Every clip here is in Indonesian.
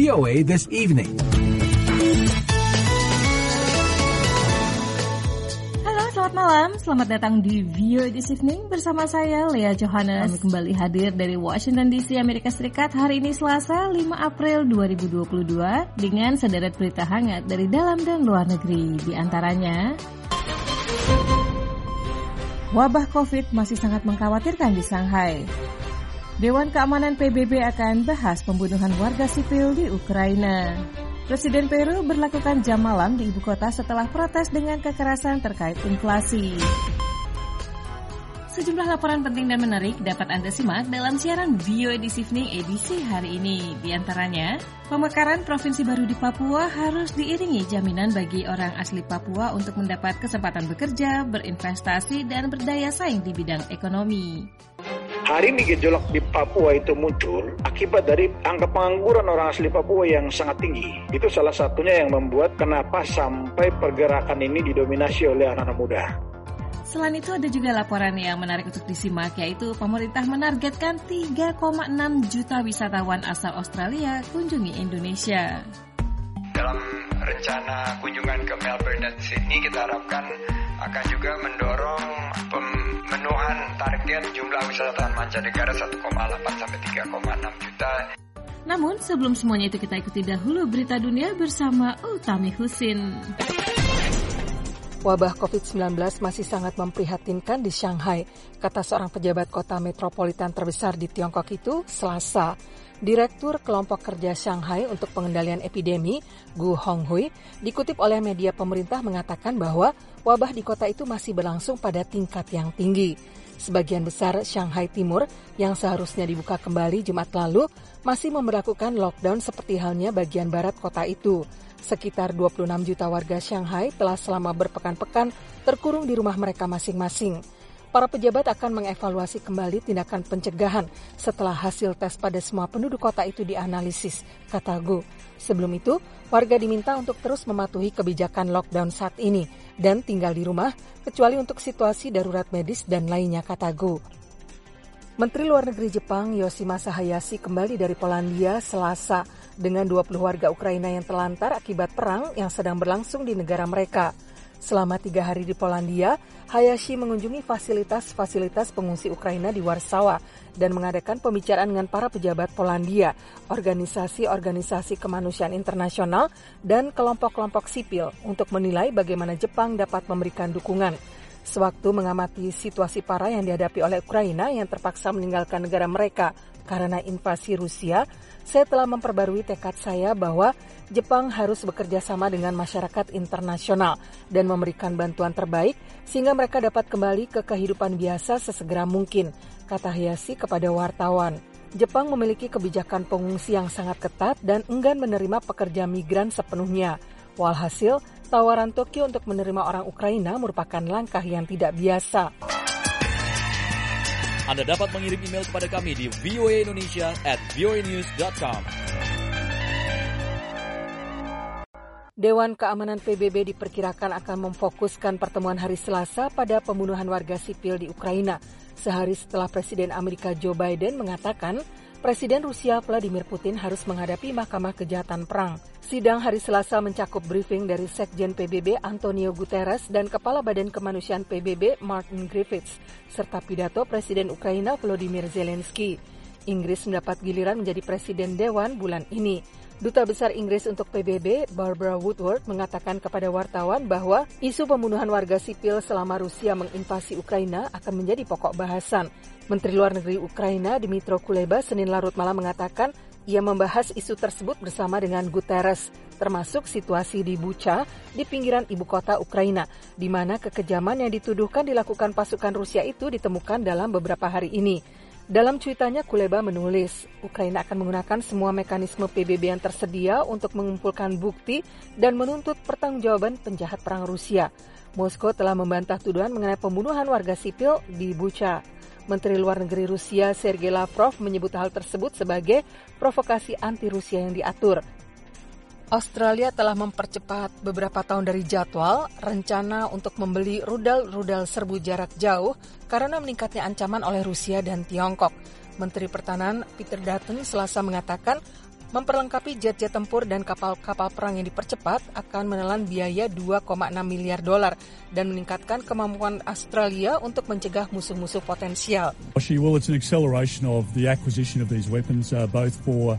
VOA This Evening. Selamat malam, selamat datang di VOA This Evening bersama saya, Lea Johannes. Kami kembali hadir dari Washington DC, Amerika Serikat hari ini Selasa 5 April 2022 dengan sederet berita hangat dari dalam dan luar negeri. Di antaranya, wabah COVID masih sangat mengkhawatirkan di Shanghai. Dewan Keamanan PBB akan bahas pembunuhan warga sipil di Ukraina. Presiden Peru berlakukan jam malam di ibu kota setelah protes dengan kekerasan terkait inflasi. Sejumlah laporan penting dan menarik dapat Anda simak dalam siaran VOA This Evening edisi hari ini. Di antaranya, pemekaran provinsi baru di Papua harus diiringi jaminan bagi orang asli Papua untuk mendapat kesempatan bekerja, berinvestasi, dan berdaya saing di bidang ekonomi. Hari ini gejolak di Papua itu muncul akibat dari angka pengangguran orang asli Papua yang sangat tinggi. Itu salah satunya yang membuat kenapa sampai pergerakan ini didominasi oleh anak-anak muda. Selain itu ada juga laporan yang menarik untuk disimak, yaitu pemerintah menargetkan 3,6 juta wisatawan asal Australia kunjungi Indonesia. Dalam rencana kunjungan ke Melbourne dan Sydney, kita harapkan akan juga mendorong pemenuhan target jumlah wisatawan mancanegara 1,8 sampai 3,6 juta. Namun sebelum semuanya itu kita ikuti dahulu berita dunia bersama Utami Husin. Wabah COVID-19 masih sangat memprihatinkan di Shanghai, kata seorang pejabat kota metropolitan terbesar di Tiongkok itu Selasa. Direktur Kelompok Kerja Shanghai untuk Pengendalian Epidemi, Gu Honghui, dikutip oleh media pemerintah mengatakan bahwa wabah di kota itu masih berlangsung pada tingkat yang tinggi. Sebagian besar Shanghai Timur yang seharusnya dibuka kembali Jumat lalu masih memberlakukan lockdown seperti halnya bagian barat kota itu. Sekitar 26 juta warga Shanghai telah selama berpekan-pekan terkurung di rumah mereka masing-masing. Para pejabat akan mengevaluasi kembali tindakan pencegahan setelah hasil tes pada semua penduduk kota itu dianalisis, kata Gu. Sebelum itu, warga diminta untuk terus mematuhi kebijakan lockdown saat ini dan tinggal di rumah, kecuali untuk situasi darurat medis dan lainnya, kata Gu. Menteri Luar Negeri Jepang Yoshimasa Hayashi kembali dari Polandia Selasa dengan 20 warga Ukraina yang terlantar akibat perang yang sedang berlangsung di negara mereka. Selama 3 hari di Polandia, Hayashi mengunjungi fasilitas-fasilitas pengungsi Ukraina di Warsawa dan mengadakan pembicaraan dengan para pejabat Polandia, organisasi-organisasi kemanusiaan internasional, dan kelompok-kelompok sipil untuk menilai bagaimana Jepang dapat memberikan dukungan. Sewaktu mengamati situasi parah yang dihadapi oleh Ukraina yang terpaksa meninggalkan negara mereka karena invasi Rusia, saya telah memperbarui tekad saya bahwa Jepang harus bekerja sama dengan masyarakat internasional dan memberikan bantuan terbaik sehingga mereka dapat kembali ke kehidupan biasa sesegera mungkin, kata Hayashi kepada wartawan. Jepang memiliki kebijakan pengungsi yang sangat ketat dan enggan menerima pekerja migran sepenuhnya. Walhasil, tawaran Tokyo untuk menerima orang Ukraina merupakan langkah yang tidak biasa. Anda dapat mengirim email kepada kami di voaindonesia@voanews.com. Dewan Keamanan PBB diperkirakan akan memfokuskan pertemuan hari Selasa pada pembunuhan warga sipil di Ukraina, sehari setelah Presiden Amerika Joe Biden mengatakan Presiden Rusia Vladimir Putin harus menghadapi Mahkamah Kejahatan Perang. Sidang hari Selasa mencakup briefing dari Sekjen PBB Antonio Guterres dan Kepala Badan Kemanusiaan PBB Martin Griffiths, serta pidato Presiden Ukraina Volodymyr Zelensky. Inggris mendapat giliran menjadi Presiden Dewan bulan ini. Duta Besar Inggris untuk PBB, Barbara Woodward, mengatakan kepada wartawan bahwa isu pembunuhan warga sipil selama Rusia menginvasi Ukraina akan menjadi pokok bahasan. Menteri Luar Negeri Ukraina, Dmytro Kuleba, Senin larut malam mengatakan ia membahas isu tersebut bersama dengan Guterres, termasuk situasi di Bucha, di pinggiran ibu kota Ukraina, di mana kekejaman yang dituduhkan dilakukan pasukan Rusia itu ditemukan dalam beberapa hari ini. Dalam cuitannya, Kuleba menulis, Ukraina akan menggunakan semua mekanisme PBB yang tersedia untuk mengumpulkan bukti dan menuntut pertanggungjawaban penjahat perang Rusia. Moskow telah membantah tuduhan mengenai pembunuhan warga sipil di Bucha. Menteri Luar Negeri Rusia Sergei Lavrov menyebut hal tersebut sebagai provokasi anti-Rusia yang diatur. Australia telah mempercepat beberapa tahun dari jadwal rencana untuk membeli rudal-rudal serbu jarak jauh karena meningkatnya ancaman oleh Rusia dan Tiongkok. Menteri Pertahanan Peter Dutton Selasa mengatakan Memperlengkapi jet-jet tempur dan kapal-kapal perang yang dipercepat akan menelan biaya 2,6 miliar dolar dan meningkatkan kemampuan Australia untuk mencegah musuh-musuh potensial. Well, it's an acceleration of the acquisition of these weapons, both for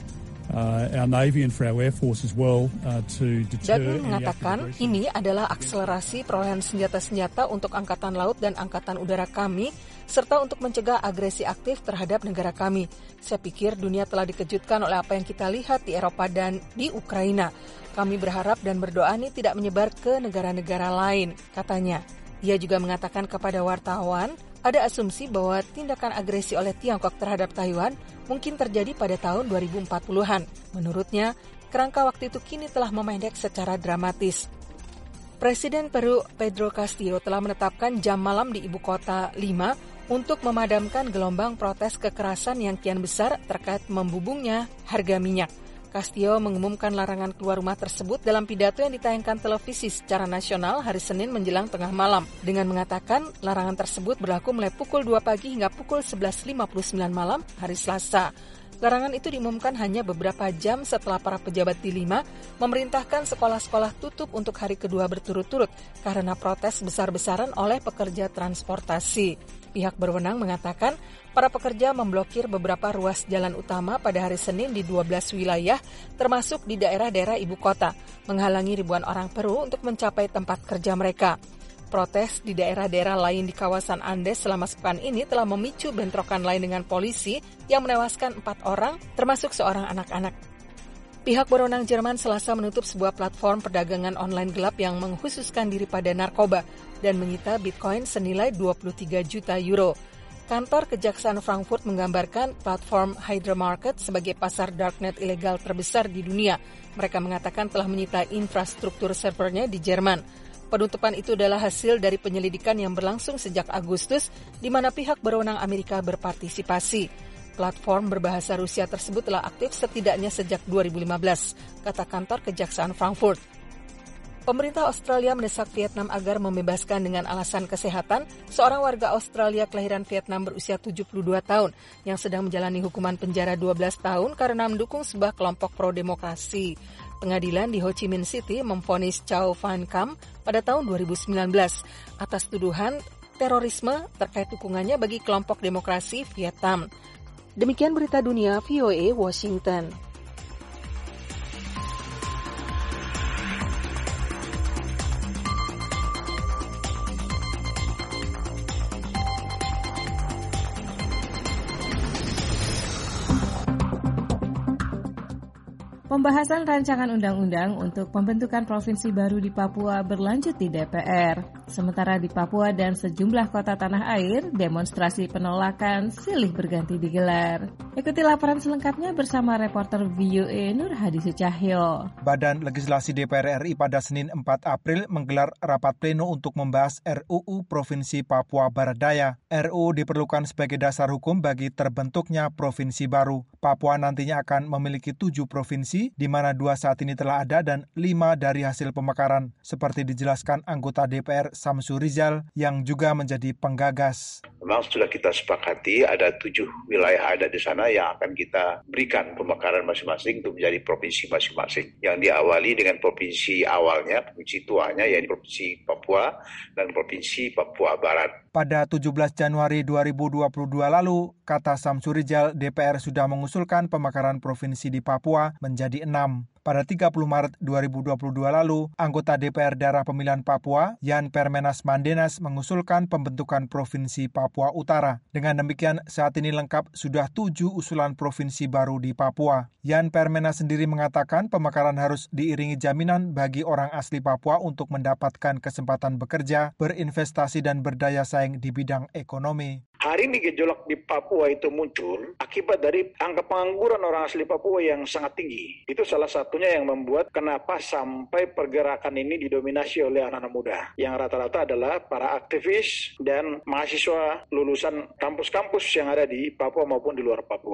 our Navy and for our Air Force as well, to deter. Dadun mengatakan ini adalah akselerasi perolehan senjata-senjata untuk Angkatan Laut dan Angkatan Udara kami, serta untuk mencegah agresi aktif terhadap negara kami. Saya pikir dunia telah dikejutkan oleh apa yang kita lihat di Eropa dan di Ukraina. Kami berharap dan berdoa ini tidak menyebar ke negara-negara lain, katanya. Ia juga mengatakan kepada wartawan, ada asumsi bahwa tindakan agresi oleh Tiongkok terhadap Taiwan mungkin terjadi pada tahun 2040-an. Menurutnya, kerangka waktu itu kini telah memendek secara dramatis. Presiden Peru Pedro Castillo telah menetapkan jam malam di ibu kota Lima untuk memadamkan gelombang protes kekerasan yang kian besar terkait membubungnya harga minyak. Castillo mengumumkan larangan keluar rumah tersebut dalam pidato yang ditayangkan televisi secara nasional hari Senin menjelang tengah malam, dengan mengatakan larangan tersebut berlaku mulai pukul 2 pagi hingga pukul 11.59 malam hari Selasa. Larangan itu diumumkan hanya beberapa jam setelah para pejabat di Lima memerintahkan sekolah-sekolah tutup untuk hari kedua berturut-turut karena protes besar-besaran oleh pekerja transportasi. Pihak berwenang mengatakan para pekerja memblokir beberapa ruas jalan utama pada hari Senin di 12 wilayah, termasuk di daerah-daerah ibu kota, menghalangi ribuan orang Peru untuk mencapai tempat kerja mereka. Protes di daerah-daerah lain di kawasan Andes selama sepekan ini telah memicu bentrokan lain dengan polisi yang menewaskan 4 orang, termasuk seorang anak-anak. Pihak berwenang Jerman Selasa menutup sebuah platform perdagangan online gelap yang mengkhususkan diri pada narkoba dan menyita Bitcoin senilai 23 juta euro. Kantor Kejaksaan Frankfurt menggambarkan platform Hydra Market sebagai pasar darknet ilegal terbesar di dunia. Mereka mengatakan telah menyita infrastruktur servernya di Jerman. Penutupan itu adalah hasil dari penyelidikan yang berlangsung sejak Agustus, di mana pihak berwenang Amerika berpartisipasi. Platform berbahasa Rusia tersebut telah aktif setidaknya sejak 2015, kata kantor Kejaksaan Frankfurt. Pemerintah Australia mendesak Vietnam agar membebaskan dengan alasan kesehatan seorang warga Australia kelahiran Vietnam berusia 72 tahun yang sedang menjalani hukuman penjara 12 tahun karena mendukung sebuah kelompok pro-demokrasi. Pengadilan di Ho Chi Minh City memvonis Chow Van Kam pada tahun 2019 atas tuduhan terorisme terkait dukungannya bagi kelompok demokrasi Vietnam. Demikian berita dunia VOA Washington. Pembahasan rancangan undang-undang untuk pembentukan provinsi baru di Papua berlanjut di DPR. Sementara di Papua dan sejumlah kota tanah air, demonstrasi penolakan silih berganti digelar. Ikuti laporan selengkapnya bersama reporter VOA Nur Hadi Sucahyo. Badan Legislasi DPR RI pada Senin 4 April menggelar rapat pleno untuk membahas RUU Provinsi Papua Barat Daya. RUU diperlukan sebagai dasar hukum bagi terbentuknya provinsi baru. Papua nantinya akan memiliki 7 provinsi, di mana 2 saat ini telah ada dan 5 dari hasil pemekaran, seperti dijelaskan anggota DPR Samsu Rizal yang juga menjadi penggagas. Memang sudah kita sepakati ada 7 wilayah ada di sana yang akan kita berikan pemekaran masing-masing untuk menjadi provinsi masing-masing. Yang diawali dengan provinsi awalnya, provinsi tuanya, yaitu Provinsi Papua dan Provinsi Papua Barat. Pada 17 Januari 2022 lalu, kata Samsu Rizal, DPR sudah mengusulkan pemekaran provinsi di Papua menjadi 6. Pada 30 Maret 2022 lalu, anggota DPR daerah pemilihan Papua, Yan Permenas Mandenas, mengusulkan pembentukan Provinsi Papua Utara. Dengan demikian, saat ini lengkap sudah 7 usulan provinsi baru di Papua. Yan Permenas sendiri mengatakan pemekaran harus diiringi jaminan bagi orang asli Papua untuk mendapatkan kesempatan bekerja, berinvestasi dan berdaya saing di bidang ekonomi. Hari ini gejolak di Papua itu muncul akibat dari angka pengangguran orang asli Papua yang sangat tinggi. Itu salah satunya yang membuat kenapa sampai pergerakan ini didominasi oleh anak-anak muda. Yang rata-rata adalah para aktivis dan mahasiswa lulusan kampus-kampus yang ada di Papua maupun di luar Papua.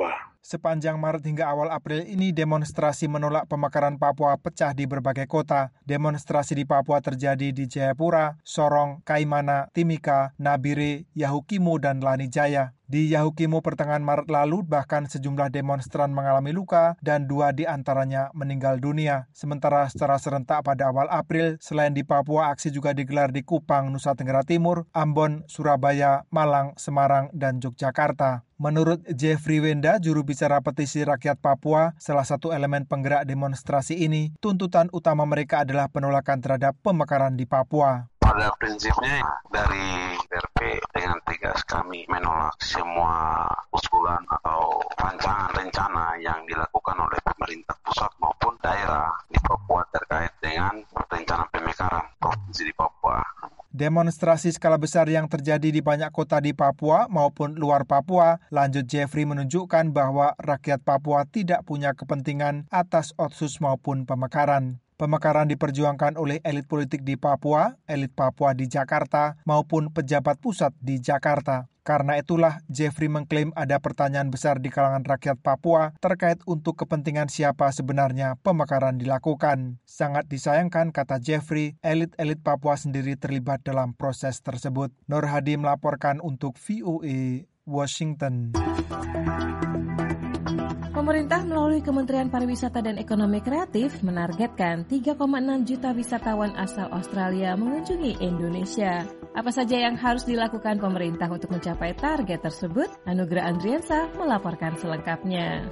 Sepanjang Maret hingga awal April ini demonstrasi menolak pemekaran Papua pecah di berbagai kota. Demonstrasi di Papua terjadi di Jayapura, Sorong, Kaimana, Timika, Nabire, Yahukimu, dan Lanijaya. Di Yahukimu pertengahan Maret lalu, bahkan sejumlah demonstran mengalami luka dan 2 di antaranya meninggal dunia. Sementara secara serentak pada awal April, selain di Papua, aksi juga digelar di Kupang, Nusa Tenggara Timur, Ambon, Surabaya, Malang, Semarang, dan Yogyakarta. Menurut Jeffrey Wenda, juru bicara petisi rakyat Papua, salah satu elemen penggerak demonstrasi ini, tuntutan utama mereka adalah penolakan terhadap pemekaran di Papua. Pada prinsipnya dari RP dengan tegas kami menolak semua usulan atau rancangan rencana yang dilakukan oleh pemerintah pusat maupun daerah di Papua terkait dengan rencana pemekaran provinsi di Papua. Demonstrasi skala besar yang terjadi di banyak kota di Papua maupun luar Papua, lanjut Jeffrey menunjukkan bahwa rakyat Papua tidak punya kepentingan atas otsus maupun pemekaran. Pemekaran diperjuangkan oleh elit politik di Papua, elit Papua di Jakarta, maupun pejabat pusat di Jakarta. Karena itulah, Jeffrey mengklaim ada pertanyaan besar di kalangan rakyat Papua terkait untuk kepentingan siapa sebenarnya pemekaran dilakukan. Sangat disayangkan, kata Jeffrey, elit-elit Papua sendiri terlibat dalam proses tersebut. Nur Hadi melaporkan untuk VOA, Washington. Pemerintah melalui Kementerian Pariwisata dan Ekonomi Kreatif menargetkan 3,6 juta wisatawan asal Australia mengunjungi Indonesia. Apa saja yang harus dilakukan pemerintah untuk mencapai target tersebut? Anugrah Andriansa melaporkan selengkapnya.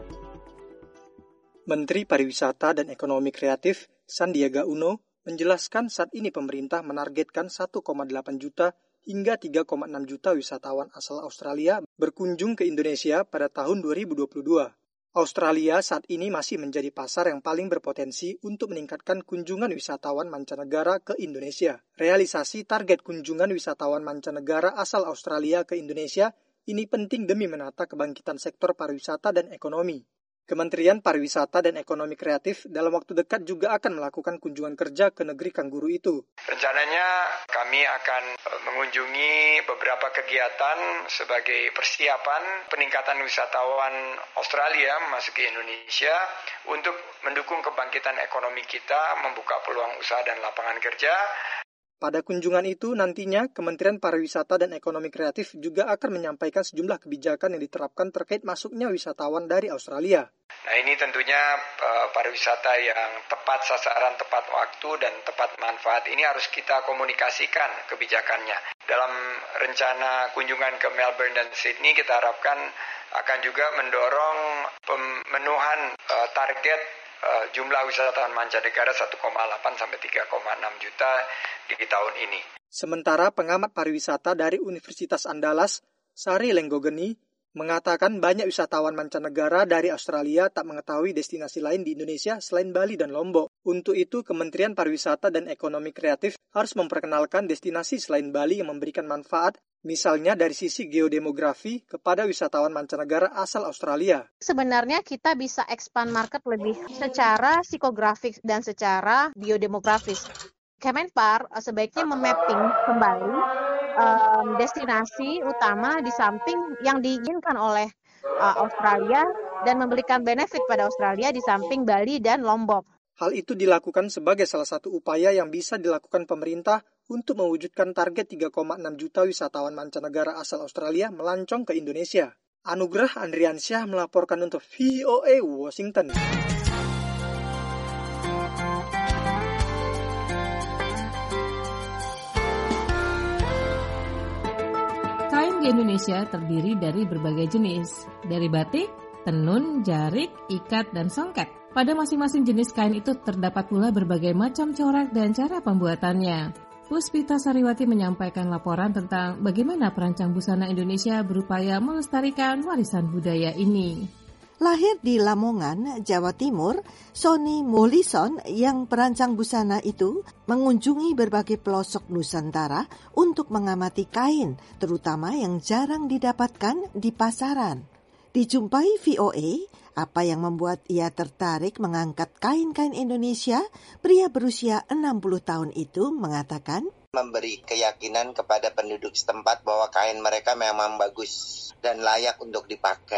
Menteri Pariwisata dan Ekonomi Kreatif Sandiaga Uno menjelaskan saat ini pemerintah menargetkan 1,8 juta hingga 3,6 juta wisatawan asal Australia berkunjung ke Indonesia pada tahun 2022. Australia saat ini masih menjadi pasar yang paling berpotensi untuk meningkatkan kunjungan wisatawan mancanegara ke Indonesia. Realisasi target kunjungan wisatawan mancanegara asal Australia ke Indonesia ini penting demi menata kebangkitan sektor pariwisata dan ekonomi. Kementerian Pariwisata dan Ekonomi Kreatif dalam waktu dekat juga akan melakukan kunjungan kerja ke negeri kanguru itu. Rencananya kami akan mengunjungi beberapa kegiatan sebagai persiapan peningkatan wisatawan Australia masuk ke Indonesia untuk mendukung kebangkitan ekonomi kita, membuka peluang usaha dan lapangan kerja. Pada kunjungan itu nantinya Kementerian Pariwisata dan Ekonomi Kreatif juga akan menyampaikan sejumlah kebijakan yang diterapkan terkait masuknya wisatawan dari Australia. Nah, ini tentunya pariwisata yang tepat sasaran, tepat waktu, dan tepat manfaat. Ini harus kita komunikasikan kebijakannya. Dalam rencana kunjungan ke Melbourne dan Sydney, kita harapkan akan juga mendorong pemenuhan target jumlah wisatawan mancanegara 1,8 sampai 3,6 juta di tahun ini. Sementara pengamat pariwisata dari Universitas Andalas, Sari Lenggogeni, mengatakan banyak wisatawan mancanegara dari Australia tak mengetahui destinasi lain di Indonesia selain Bali dan Lombok. Untuk itu, Kementerian Pariwisata dan Ekonomi Kreatif harus memperkenalkan destinasi selain Bali yang memberikan manfaat, misalnya dari sisi geodemografi kepada wisatawan mancanegara asal Australia. Sebenarnya kita bisa expand market lebih secara psikografis dan secara biodemografis. Kemenpar sebaiknya memapping kembali destinasi utama di samping yang diinginkan oleh Australia dan memberikan benefit pada Australia di samping Bali dan Lombok. Hal itu dilakukan sebagai salah satu upaya yang bisa dilakukan pemerintah untuk mewujudkan target 3,6 juta wisatawan mancanegara asal Australia melancong ke Indonesia. Anugrah Andriansyah melaporkan untuk VOA Washington. Kain di Indonesia terdiri dari berbagai jenis, dari batik, tenun, jarik, ikat, dan songket. Pada masing-masing jenis kain itu terdapat pula berbagai macam corak dan cara pembuatannya. Puspita Sariwati menyampaikan laporan tentang bagaimana perancang busana Indonesia berupaya melestarikan warisan budaya ini. Lahir di Lamongan, Jawa Timur, Sony Mollison yang perancang busana itu mengunjungi berbagai pelosok Nusantara untuk mengamati kain, terutama yang jarang didapatkan di pasaran. Dijumpai VOA, apa yang membuat ia tertarik mengangkat kain-kain Indonesia, pria berusia 60 tahun itu mengatakan, memberi keyakinan kepada penduduk setempat bahwa kain mereka memang bagus dan layak untuk dipakai.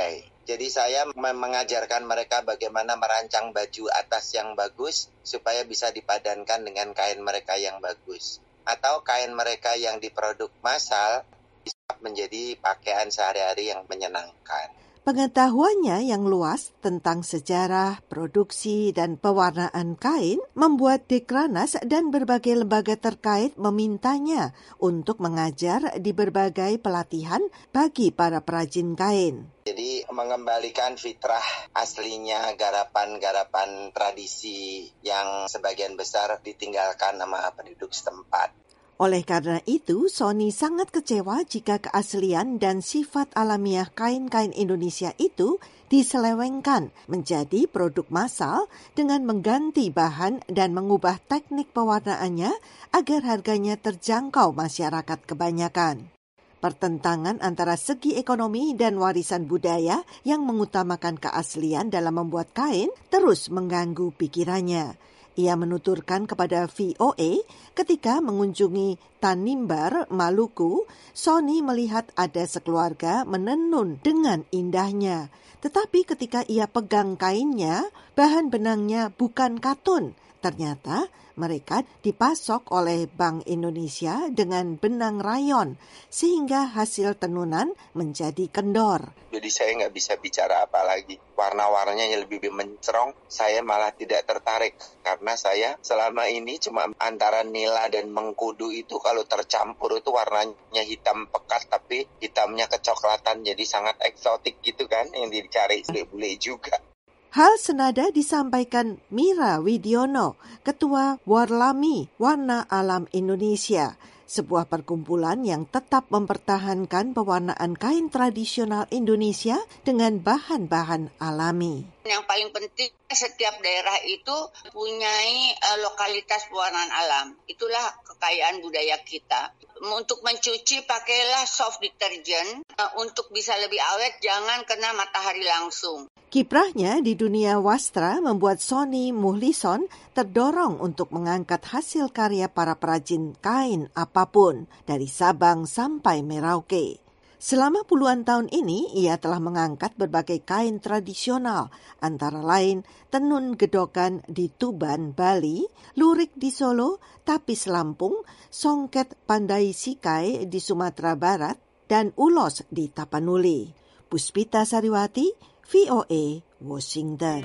Jadi saya mengajarkan mereka bagaimana merancang baju atas yang bagus supaya bisa dipadankan dengan kain mereka yang bagus. Atau kain mereka yang diproduk massal bisa menjadi pakaian sehari-hari yang menyenangkan. Pengetahuannya yang luas tentang sejarah, produksi, dan pewarnaan kain membuat Dekranas dan berbagai lembaga terkait memintanya untuk mengajar di berbagai pelatihan bagi para perajin kain. Jadi mengembalikan fitrah aslinya garapan-garapan tradisi yang sebagian besar ditinggalkan sama penduduk setempat. Oleh karena itu, Sony sangat kecewa jika keaslian dan sifat alamiah kain-kain Indonesia itu diselewengkan menjadi produk massal dengan mengganti bahan dan mengubah teknik pewarnaannya agar harganya terjangkau masyarakat kebanyakan. Pertentangan antara segi ekonomi dan warisan budaya yang mengutamakan keaslian dalam membuat kain terus mengganggu pikirannya. Ia menuturkan kepada VOA ketika mengunjungi Tanimbar, Maluku, Sony melihat ada sekeluarga menenun dengan indahnya. Tetapi ketika ia pegang kainnya, bahan benangnya bukan katun. Ternyata mereka dipasok oleh Bank Indonesia dengan benang rayon, sehingga hasil tenunan menjadi kendor. Jadi saya nggak bisa bicara apa lagi. Warna-warnanya lebih mencerong, saya malah tidak tertarik. Karena saya selama ini cuma antara nila dan mengkudu itu kalau tercampur itu warnanya hitam pekat, tapi hitamnya kecoklatan, jadi sangat eksotik gitu kan, yang dicari bule-bule juga. Hal senada disampaikan Mira Widiono, Ketua Warlami, Warna Alam Indonesia, sebuah perkumpulan yang tetap mempertahankan pewarnaan kain tradisional Indonesia dengan bahan-bahan alami. Yang paling penting, setiap daerah itu mempunyai lokalitas pewarnaan alam. Itulah kekayaan budaya kita. Untuk mencuci, pakailah soft detergent. Untuk bisa lebih awet, jangan kena matahari langsung. Kiprahnya di dunia wastra membuat Sony Muhlison terdorong untuk mengangkat hasil karya para perajin kain apapun, dari Sabang sampai Merauke. Selama puluhan tahun ini, ia telah mengangkat berbagai kain tradisional, antara lain tenun gedokan di Tuban, Bali, lurik di Solo, tapis Lampung, songket pandai sikai di Sumatera Barat, dan ulos di Tapanuli. Puspita Sariwati, VOA, Washington.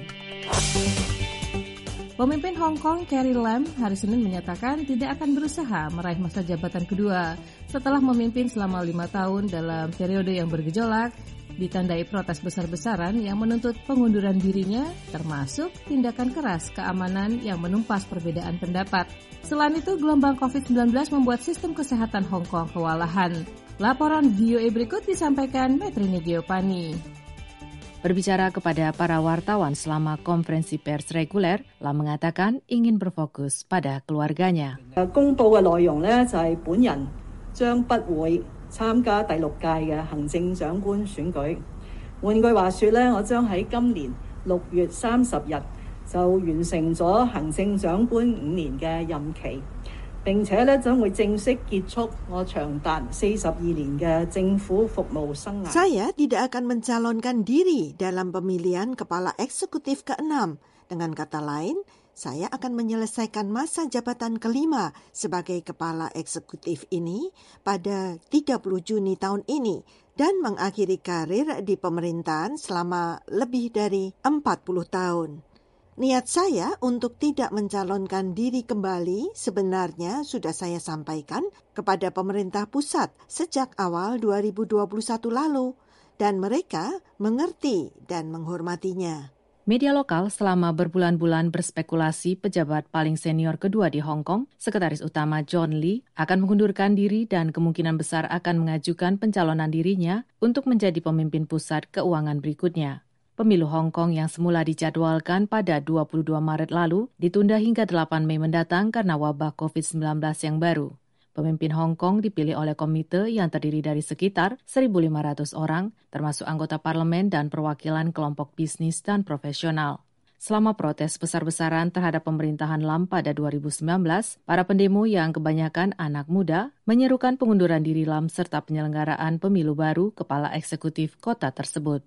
Pemimpin Hong Kong Carrie Lam hari Senin menyatakan tidak akan berusaha meraih masa jabatan kedua setelah memimpin selama 5 tahun dalam periode yang bergejolak, ditandai protes besar-besaran yang menuntut pengunduran dirinya, termasuk tindakan keras keamanan yang menumpas perbedaan pendapat. Selain itu, gelombang COVID-19 membuat sistem kesehatan Hong Kong kewalahan. Laporan VOA berikut disampaikan Metrini Geopani. Berbicara kepada para wartawan selama konferensi pers reguler, Lam mengatakan ingin berfokus pada keluarganya. 公佈嘅內容呢，就係本人將不會參加第6屆嘅行政長官選舉。換句話說呢，我將喺今年6月30日就完成咗行政長官5年嘅任期。並且咧將會正式結束我長達42年嘅政府服務生涯。 Saya tidak akan mencalonkan diri dalam pemilihan kepala eksekutif ke-6. Dengan kata lain, saya akan menyelesaikan masa jabatan kelima sebagai kepala eksekutif ini pada 30 Juni tahun ini dan mengakhiri karir di pemerintahan selama lebih dari 40 tahun. Niat saya untuk tidak mencalonkan diri kembali sebenarnya sudah saya sampaikan kepada pemerintah pusat sejak awal 2021 lalu, dan mereka mengerti dan menghormatinya. Media lokal selama berbulan-bulan berspekulasi pejabat paling senior kedua di Hong Kong, Sekretaris Utama John Lee, akan mengundurkan diri dan kemungkinan besar akan mengajukan pencalonan dirinya untuk menjadi pemimpin pusat keuangan berikutnya. Pemilu Hong Kong yang semula dijadwalkan pada 22 Maret lalu ditunda hingga 8 Mei mendatang karena wabah COVID-19 yang baru. Pemimpin Hong Kong dipilih oleh komite yang terdiri dari sekitar 1.500 orang, termasuk anggota parlemen dan perwakilan kelompok bisnis dan profesional. Selama protes besar-besaran terhadap pemerintahan Lam pada 2019, para pendemo yang kebanyakan anak muda menyerukan pengunduran diri Lam serta penyelenggaraan pemilu baru kepala eksekutif kota tersebut.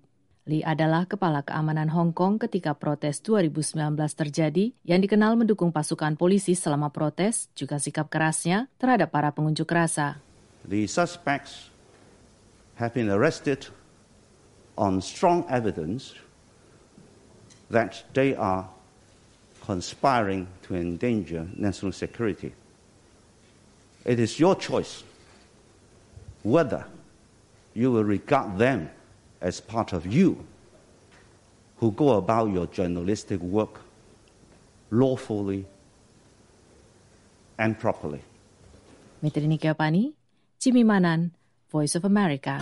Lee adalah kepala keamanan Hong Kong ketika protes 2019 terjadi yang dikenal mendukung pasukan polisi selama protes, juga sikap kerasnya terhadap para pengunjuk rasa. The suspects have been arrested on strong evidence that they are conspiring to endanger national security. It is your choice whether you will regard them as part of you who go about your journalistic work lawfully and properly. Metrini Keopani, Jimmy Manan, Voice of America.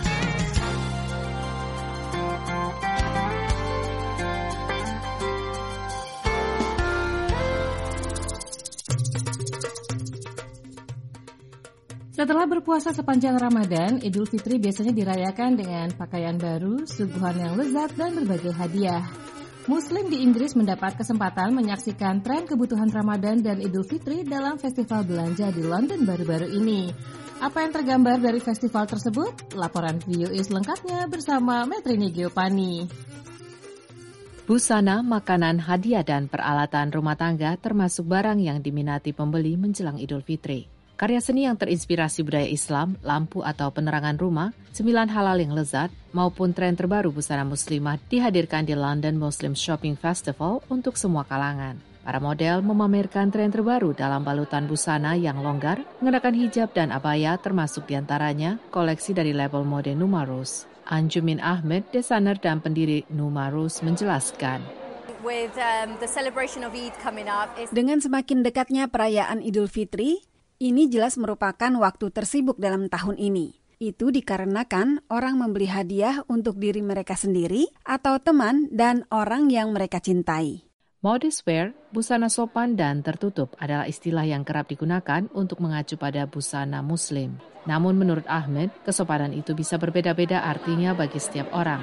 Setelah berpuasa sepanjang Ramadan, Idul Fitri biasanya dirayakan dengan pakaian baru, suguhan yang lezat, dan berbagai hadiah. Muslim di Inggris mendapat kesempatan menyaksikan tren kebutuhan Ramadan dan Idul Fitri dalam festival belanja di London baru-baru ini. Apa yang tergambar dari festival tersebut? Laporan VOA selengkapnya bersama Metrini Geopani. Busana, makanan, hadiah, dan peralatan rumah tangga termasuk barang yang diminati pembeli menjelang Idul Fitri. Karya seni yang terinspirasi budaya Islam, lampu atau penerangan rumah, cemilan halal yang lezat, maupun tren terbaru busana muslimah dihadirkan di London Muslim Shopping Festival untuk semua kalangan. Para model memamerkan tren terbaru dalam balutan busana yang longgar, mengenakan hijab dan abaya termasuk diantaranya koleksi dari label mode Numarus. Anjumin Ahmed, desainer dan pendiri Numarus, menjelaskan. Dengan semakin dekatnya perayaan Idul Fitri, ini jelas merupakan waktu tersibuk dalam tahun ini. Itu dikarenakan orang membeli hadiah untuk diri mereka sendiri atau teman dan orang yang mereka cintai. Modest wear, busana sopan dan tertutup adalah istilah yang kerap digunakan untuk mengacu pada busana Muslim. Namun menurut Ahmed, kesopanan itu bisa berbeda-beda artinya bagi setiap orang.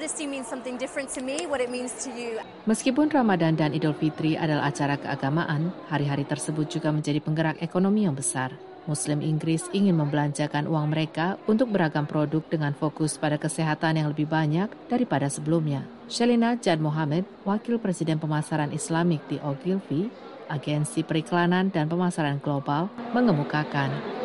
Meskipun Ramadan dan Idul Fitri adalah acara keagamaan, hari-hari tersebut juga menjadi penggerak ekonomi yang besar. Muslim Inggris ingin membelanjakan uang mereka untuk beragam produk dengan fokus pada kesehatan yang lebih banyak daripada sebelumnya. Shelina Jan Mohammed, Wakil Presiden Pemasaran Islamik di Ogilvy, Agensi Periklanan dan Pemasaran Global, mengemukakan.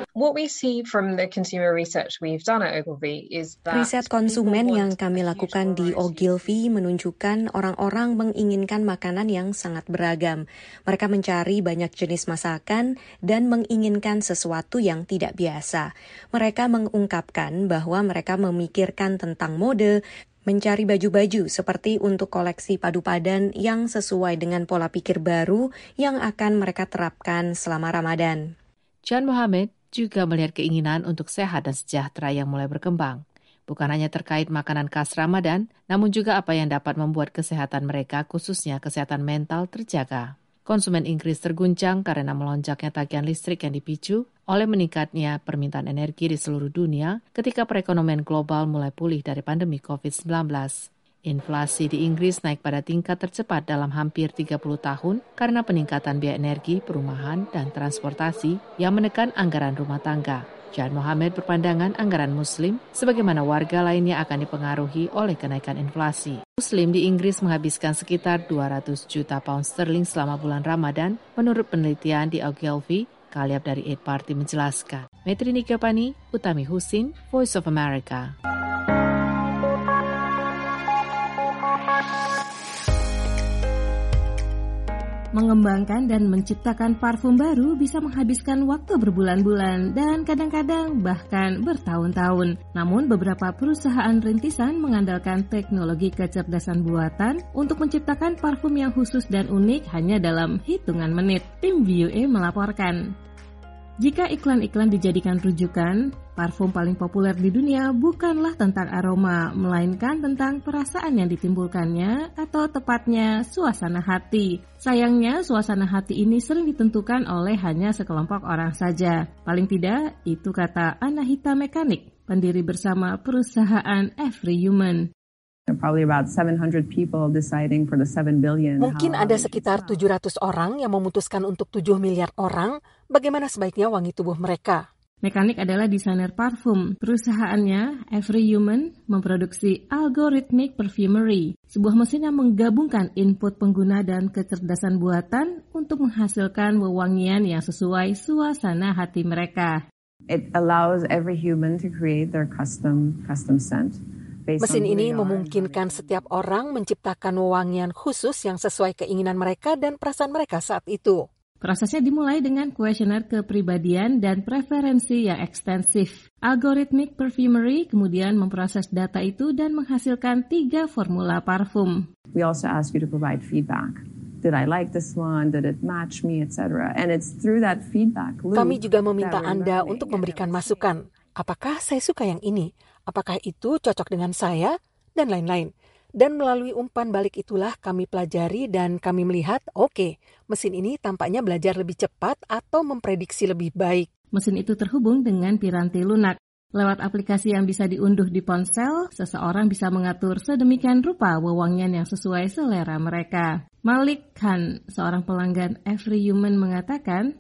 Riset konsumen yang kami lakukan di Ogilvy menunjukkan orang-orang menginginkan makanan yang sangat beragam. Mereka mencari banyak jenis masakan dan menginginkan sesuatu yang tidak biasa. Mereka mengungkapkan bahwa mereka memikirkan tentang mode, mencari baju-baju seperti untuk koleksi padu padan yang sesuai dengan pola pikir baru yang akan mereka terapkan selama Ramadan. Jan Mohammed juga melihat keinginan untuk sehat dan sejahtera yang mulai berkembang. Bukan hanya terkait makanan khas Ramadan, namun juga apa yang dapat membuat kesehatan mereka, khususnya kesehatan mental, terjaga. Konsumen Inggris terguncang karena melonjaknya tagihan listrik yang dipicu oleh meningkatnya permintaan energi di seluruh dunia ketika perekonomian global mulai pulih dari pandemi COVID-19. Inflasi di Inggris naik pada tingkat tercepat dalam hampir 30 tahun karena peningkatan biaya energi, perumahan, dan transportasi yang menekan anggaran rumah tangga. Jan Mohammed berpandangan anggaran Muslim sebagaimana warga lainnya akan dipengaruhi oleh kenaikan inflasi. Muslim di Inggris menghabiskan sekitar 200 juta pound sterling selama bulan Ramadan, menurut penelitian di Ogilvy. Kaliab dari Aid Party menjelaskan. Metrini Keopani, Utami Husin, Voice of America. Mengembangkan dan menciptakan parfum baru bisa menghabiskan waktu berbulan-bulan dan kadang-kadang bahkan bertahun-tahun. Namun beberapa perusahaan rintisan mengandalkan teknologi kecerdasan buatan untuk menciptakan parfum yang khusus dan unik hanya dalam hitungan menit. Tim VOA melaporkan. Jika iklan-iklan dijadikan rujukan, parfum paling populer di dunia bukanlah tentang aroma, melainkan tentang perasaan yang ditimbulkannya atau tepatnya suasana hati. Sayangnya, suasana hati ini sering ditentukan oleh hanya sekelompok orang saja. Paling tidak, itu kata Anahita Mekanik, pendiri bersama perusahaan Every Human. Mungkin ada sekitar 700 orang yang memutuskan untuk 7 miliar orang bagaimana sebaiknya wangi tubuh mereka. Mekanik adalah desainer parfum. Perusahaannya, Every Human, memproduksi Algorithmic Perfumery, sebuah mesin yang menggabungkan input pengguna dan kecerdasan buatan untuk menghasilkan wewangian yang sesuai suasana hati mereka. It allows every human to create their custom scent. Mesin ini memungkinkan setiap orang menciptakan wewangian khusus yang sesuai keinginan mereka dan perasaan mereka saat itu. Prosesnya dimulai dengan kuesioner kepribadian dan preferensi yang ekstensif. Algorithmic Perfumery kemudian memproses data itu dan menghasilkan 3 formula parfum. We also ask you to provide feedback. Did I like this one? Did it match me, etc. And it's through that feedback loop. Kami juga meminta Anda untuk memberikan masukan. Apakah saya suka yang ini? Apakah itu cocok dengan saya? Dan lain-lain. Dan melalui umpan balik itulah kami pelajari dan kami melihat, oke, mesin ini tampaknya belajar lebih cepat atau memprediksi lebih baik. Mesin itu terhubung dengan piranti lunak. Lewat aplikasi yang bisa diunduh di ponsel, seseorang bisa mengatur sedemikian rupa wewangian yang sesuai selera mereka. Malik Khan, seorang pelanggan Every Human, mengatakan,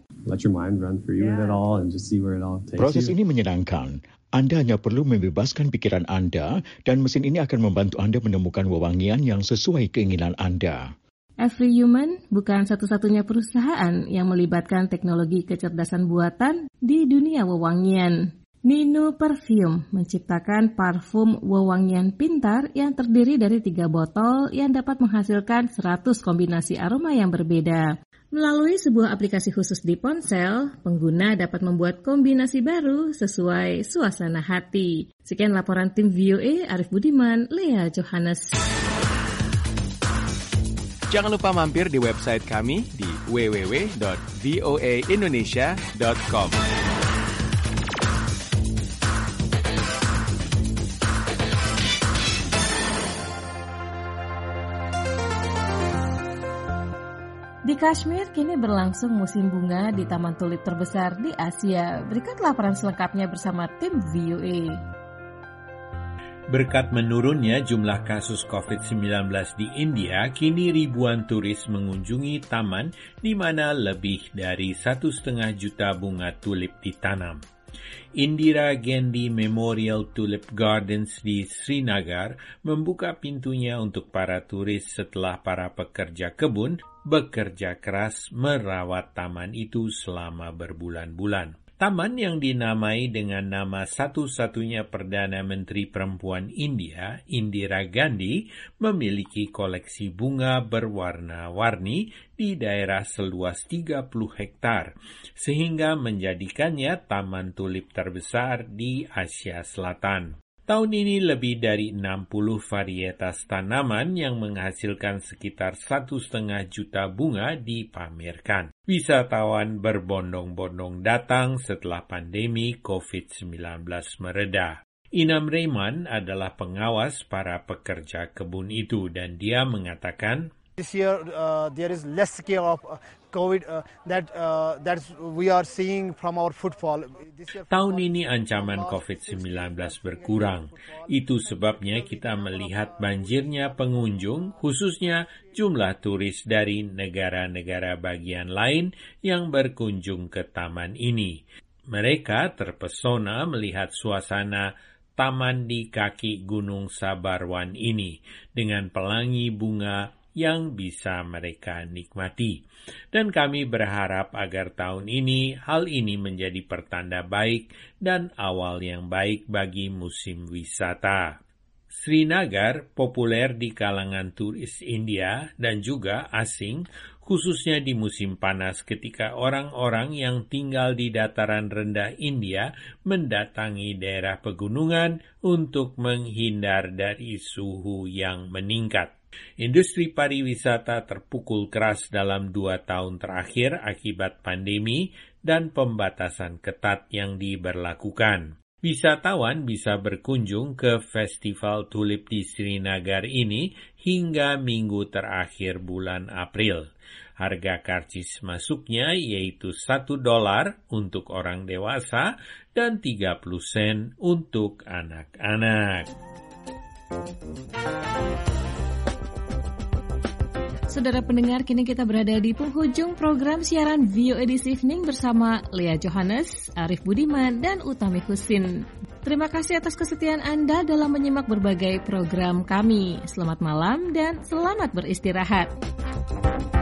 proses ini menyenangkan. Anda hanya perlu membebaskan pikiran Anda dan mesin ini akan membantu Anda menemukan wewangian yang sesuai keinginan Anda. Every Human bukan satu-satunya perusahaan yang melibatkan teknologi kecerdasan buatan di dunia wewangian. Nino Perfume menciptakan parfum wewangian pintar yang terdiri dari 3 botol yang dapat menghasilkan 100 kombinasi aroma yang berbeda. Melalui sebuah aplikasi khusus di ponsel, pengguna dapat membuat kombinasi baru sesuai suasana hati. Sekian laporan tim VOA, Arif Budiman, Lea Johannes. Jangan lupa mampir di website kami di www.voaindonesia.com. Di Kashmir kini berlangsung musim bunga di taman tulip terbesar di Asia. Berikut laporan selengkapnya bersama tim VOA. Berkat menurunnya jumlah kasus COVID-19 di India, kini ribuan turis mengunjungi taman di mana lebih dari 1,5 juta bunga tulip ditanam. Indira Gandhi Memorial Tulip Gardens di Srinagar membuka pintunya untuk para turis setelah para pekerja kebun bekerja keras merawat taman itu selama berbulan-bulan. Taman yang dinamai dengan nama satu-satunya Perdana Menteri Perempuan India, Indira Gandhi, memiliki koleksi bunga berwarna-warni di daerah seluas 30 hektar, sehingga menjadikannya taman tulip terbesar di Asia Selatan. Tahun ini lebih dari 60 varietas tanaman yang menghasilkan sekitar 1,5 juta bunga dipamerkan. Wisatawan berbondong-bondong datang setelah pandemi COVID-19 mereda. Inam Rehman adalah pengawas para pekerja kebun itu dan dia mengatakan, This year there is less scare of COVID that we are seeing from our footfall. Tahun ini ancaman COVID-19 berkurang. Itu sebabnya kita melihat banjirnya pengunjung, khususnya jumlah turis dari negara-negara bagian lain yang berkunjung ke taman ini. Mereka terpesona melihat suasana taman di kaki Gunung Sabarwan ini dengan pelangi bunga yang bisa mereka nikmati. Dan kami berharap agar tahun ini hal ini menjadi pertanda baik dan awal yang baik bagi musim wisata. Srinagar populer di kalangan turis India dan juga asing, khususnya di musim panas ketika orang-orang yang tinggal di dataran rendah India mendatangi daerah pegunungan untuk menghindar dari suhu yang meningkat. Industri pariwisata terpukul keras dalam 2 tahun terakhir akibat pandemi dan pembatasan ketat yang diberlakukan. Wisatawan bisa berkunjung ke Festival Tulip di Srinagar ini hingga minggu terakhir bulan April. Harga karcis masuknya yaitu $1 untuk orang dewasa dan 30 sen untuk anak-anak. Saudara pendengar, kini kita berada di penghujung program siaran VOA This Evening bersama Lea Johannes, Arif Budiman, dan Utami Husin. Terima kasih atas kesetiaan Anda dalam menyimak berbagai program kami. Selamat malam dan selamat beristirahat.